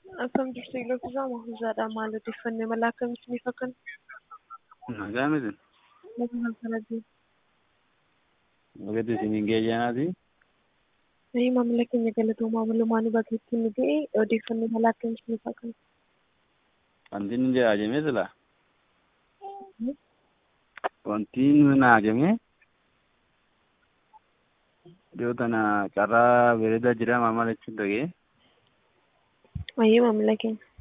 Akkam jirtu Iloofisaa Mahuzaadha. Maal odeeffannoo mala akkamitti ni fakkan? Nagaa miti. Lafa kanatti. Bakka isin hin geejjanaati. Maamila keenya galatoomaa malumaan bakkeetti nu ga'e odeeffannoo mala akkamitti ni fakkan? Wanti inni jiraajamee sila. Wanti inni naajame yoo tana carraa bereedaa jira maamala jechuun dhagee. Maamila keenya.